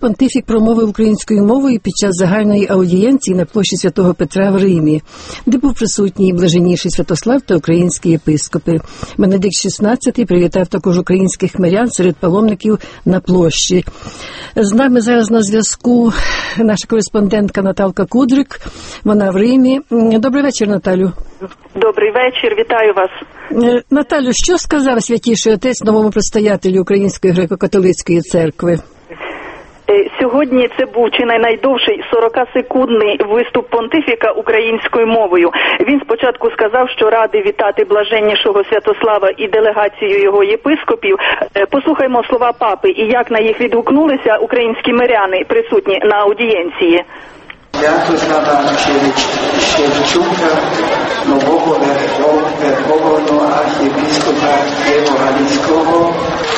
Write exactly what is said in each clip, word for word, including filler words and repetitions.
понтифік промовив українською мовою під час загальної аудієнції на площі Святого Петра в Римі, де був присутній блаженніший Святослав та українські єпископи. Бенедикт шістнадцятий привітав також українських мирян серед паломників на площі. З нами зараз на зв'язку наша кореспондентка Наталка Кудрик. Вона в Римі. Добрий вечір, Наталю. Добрий вечір, вітаю вас. Наталю, що сказав Святіший Отець новому предстоятелю Української греко-католицької церкви? Сьогодні це був чи не найдовший сорокасекундний виступ понтифіка українською мовою. Він спочатку сказав, що радий вітати блаженнішого Святослава і делегацію його єпископів. Послухаймо слова папи і як на їх відгукнулися українські миряни, присутні на аудієнції. Я познавав Шевчука, нового верховного архієпископа Києво-Галицького.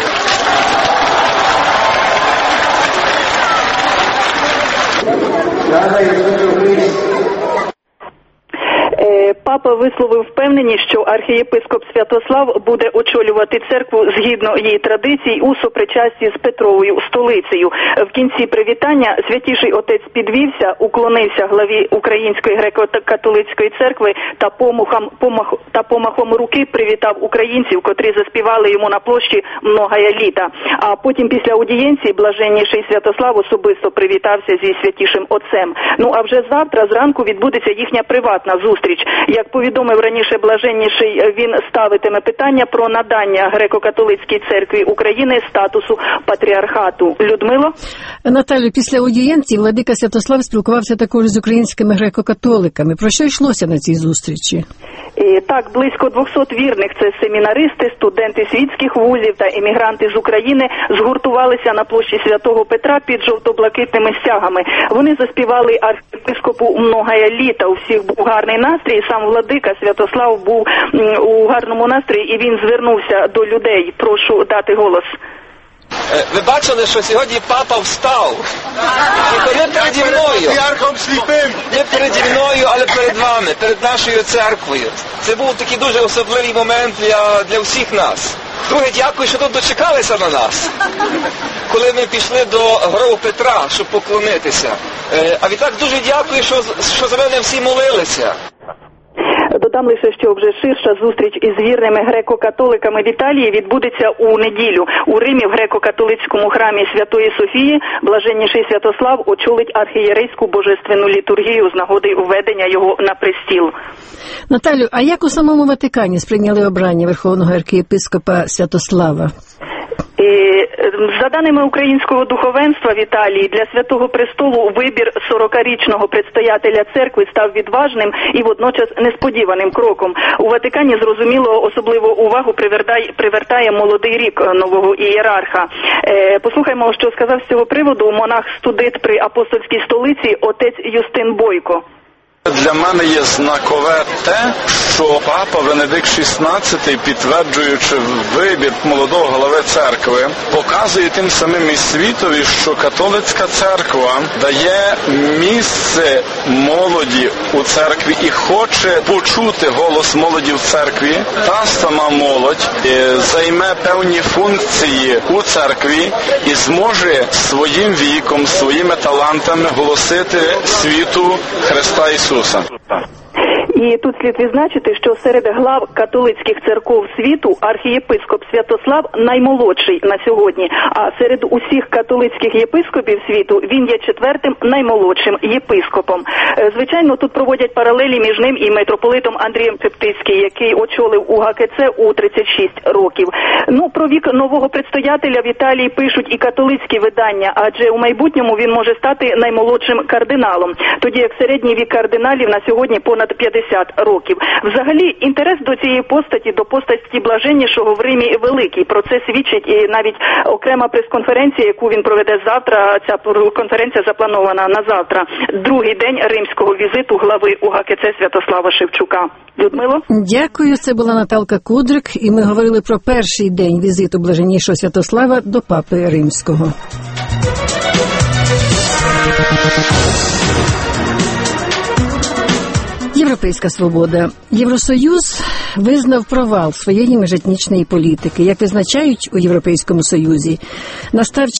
Папа висловив впевненість, що архієпископ Святослав буде очолювати церкву згідно її традицій у сопричасті з Петровою столицею. В кінці привітання Святіший Отець підвівся, уклонився главі Української греко-католицької церкви та помахом, помах, та помахом руки привітав українців, котрі заспівали йому на площі «Многая літа». А потім після аудієнції блаженніший Святослав особисто привітався зі Святішим Отцем. Ну а вже завтра зранку відбудеться їхня приватна зустріч. Як повідомив раніше блаженніший, він ставитиме питання про надання греко-католицькій церкві України статусу патріархату. Людмило? Наталю, після аудієнції владика Святослав спілкувався також з українськими греко-католиками. Про що йшлося на цій зустрічі? І так, близько двохсот вірних, це семінаристи, студенти світських вузів та емігранти з України, згуртувалися на площі Святого Петра під жовто-блакитними стягами. Вони заспівали архієпископу «Многая літа». У всіх був гарний настрій, сам владика Святослав був у гарному настрої і він звернувся до людей. Прошу дати голос. Ви бачили, що сьогодні папа встав? Тільки не переді мною, не переді мною, але перед вами, перед нашою церквою. Це був такий дуже особливий момент для, для всіх нас. Друге, дякую, що тут дочекалися на нас, коли ми пішли до гробу Петра, щоб поклонитися. А відтак дуже дякую, що, що за мене всі молилися. Додам лише, що вже ширша зустріч із вірними греко-католиками в Італії відбудеться у неділю. У Римі в греко-католицькому храмі Святої Софії блаженніший Святослав очолить архієрейську божественну літургію з нагоди введення його на престіл. Наталю, а як у самому Ватикані сприйняли обрання верховного архієпископа Святослава? За даними українського духовенства в Італії, для Святого Престолу вибір сорокарічного предстоятеля церкви став відважним і водночас несподіваним кроком. У Ватикані, зрозуміло, особливу увагу привертає, привертає молодий рік нового ієрарха. Послухаймо, що сказав з цього приводу монах-студит при апостольській столиці отець Юстин Бойко. Для мене є знакове те, що папа Бенедикт шістнадцятий, підтверджуючи вибір молодого голови церкви, показує тим самим і світові, що католицька церква дає місце молоді у церкві і хоче почути голос молоді в церкві. Та сама молодь займе певні функції у церкві і зможе своїм віком, своїми талантами голосити світу Христа Ісуса. І тут слід відзначити, що серед глав католицьких церков світу архієпископ Святослав наймолодший на сьогодні, а серед усіх католицьких єпископів світу він є четвертим наймолодшим єпископом. Звичайно, тут проводять паралелі між ним і митрополитом Андрієм Шептицьким, який очолив У Га Ке Це у тридцять шість років. Ну, про вік нового предстоятеля в Італії пишуть і католицькі видання, адже у майбутньому він може стати наймолодшим кардиналом, тоді як середній вік кардиналів на сьогодні понад п'ятдесят років. Взагалі, інтерес до цієї постаті, до постаті блаженнішого в Римі великий. Про це свідчить і навіть окрема прес-конференція, яку він проведе завтра. Ця конференція запланована на завтра. Другий день римського візиту глави У Га Ке Це Святослава Шевчука. Людмило? Дякую. Це була Наталка Кудрик, і ми говорили про перший день візиту блаженнішого Святослава до Папи Римського. Європейська свобода. Євросоюз визнав провал своєї міжетнічної політики. Як визначають у Європейському Союзі, настав